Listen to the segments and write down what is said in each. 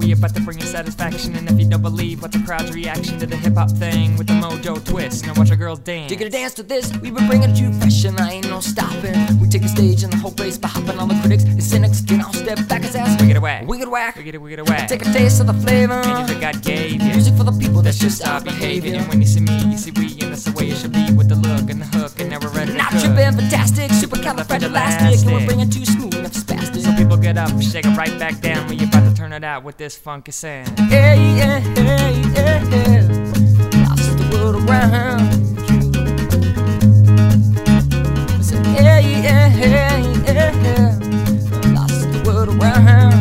we about to bring you satisfaction. And if you don't believe what the crowd's reaction to the hip-hop thing with the mojo twist, now watch our girls dance. You're gonna dance to this, we been bringing it to you fresh and I ain't no stopping. We take the stage and the whole place by hopping. All the critics, the cynics, get on step back his ass. We get a whack, we get a whack, we get a whack. Take a taste of the flavor and that God gave you. Music for the people, that's just our our behavior. And when you see me, you see we, and that's the way it should be. With the look and the hook, and now we're ready to Not cook. tripping, fantastic, supercalifragilistic, and we're bringing too smooth enough spastic. So people get up, shake it right back down. We about to turn it out with this funky sound. Hey, yeah, hey, yeah, yeah. Lost the world around you. I said, hey, yeah, hey, yeah, yeah. Lost the world around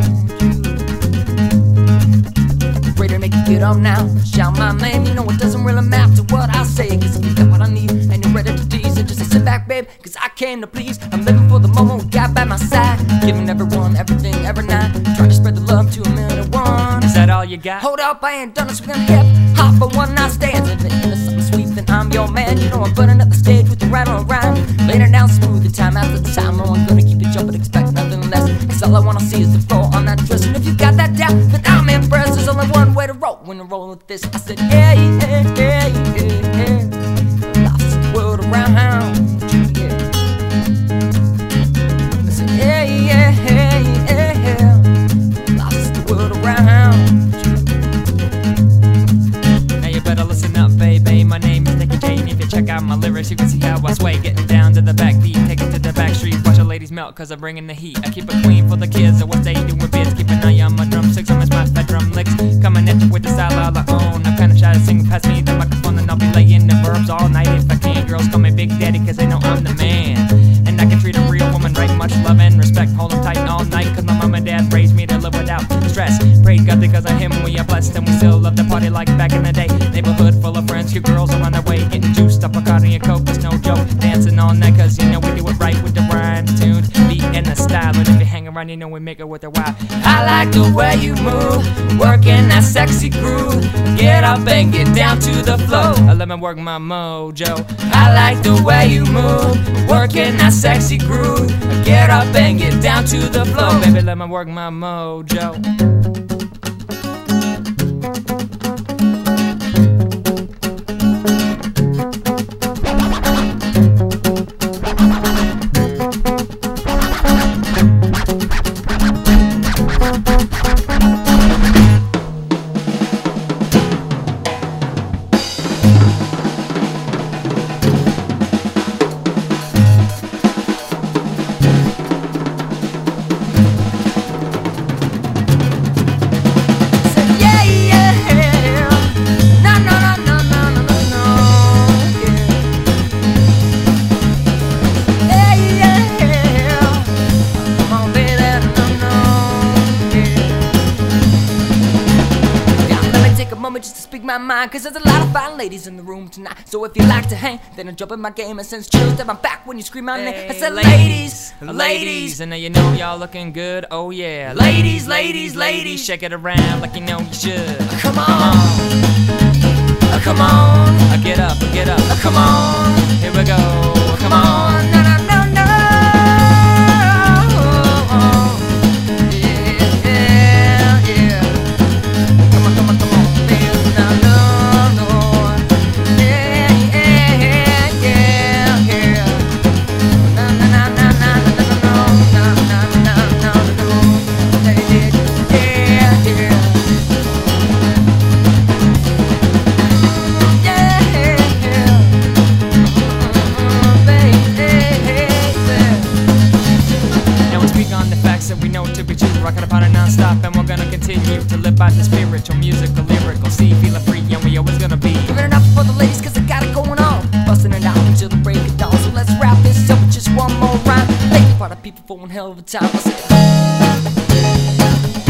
you. Ready to make you get up now. Shout my name, you know it doesn't really matter what I say, cause you got what I need and you're ready to tease it. Just sit back, babe, cause I came to please. I'm living for the moment we got by my side, giving everyone everything every night, trying to spread the love to 1,000,001. Is that all you got? Hold up, I ain't done this with them hip hop for one night stands. If it into something sweet, then I'm your man. You know I'm burning up the stage with the rhyme on rhyme, laying it down smooth, the time after the time. No, I'm gonna keep it jumping, expect nothing less, cause all I wanna see is the flow on that dress. And if you got that down, then I'm impressed. There's only one way to roll when you're rolling with this. I said, hey, hey, hey, hey, hey. Lost the world around you, yeah. I said, hey, yeah, hey, hey, hey. Lost the world around you. Now you better listen up, baby. My name is Nicky J, and if you check out my lyrics, you can see how I sway. Getting down to the backbeat, take it to the back street. Watch the ladies melt, cause I'm bringing the heat. I keep it clean for the kids, and what they do with bids. Keep an eye on my drumsticks, I miss my fat drum licks. Coming at you with the style all I own. I'm kinda shy to sing past me the microphone, and I'll be laying the verbs all night if I can. Girls call me Big Daddy, cause they know I'm the man. And I can treat a real woman right, much love and respect. Hold them tight all night, cause my mom and dad raised me to live without stress. Praise God because of him we are blessed, and we still love to party like back in the day. Neighborhood full of friends, cute girls are on their way, getting juiced up, Bacardi and Coke, it's no joke. Dancing all night, cause you know we do it right with the rhymes, tunes, beat and the style. And if you hang around, you know we make it with a wow. I like the way you move, working that sexy groove. Get up and get down to the flow. Let me work my mojo. I like the way you move, working that sexy groove. Get up and get down to the flow. Baby, let me work my mojo. Just to speak my mind, cause there's a lot of fine ladies in the room tonight. So if you like to hang, then I jump in my game and send chills down my back when you scream my name. I said ladies, ladies, and now you know y'all looking good, oh yeah. Ladies, ladies, ladies, shake it around like you know you should. Come on, come on, get up, come on, here we go, come on, no, no, no, no, yeah, yeah, come on, come on, come on. Rockin' upon it non-stop, and we're gonna continue to live by the spiritual, musical, lyrical. See, feeling free, and we always gonna be giving it up for the ladies, cause they got it going on, busting it out until the break of dawn. So let's wrap this up with just one more rhyme. Thank you for the people for one hell of a time. I said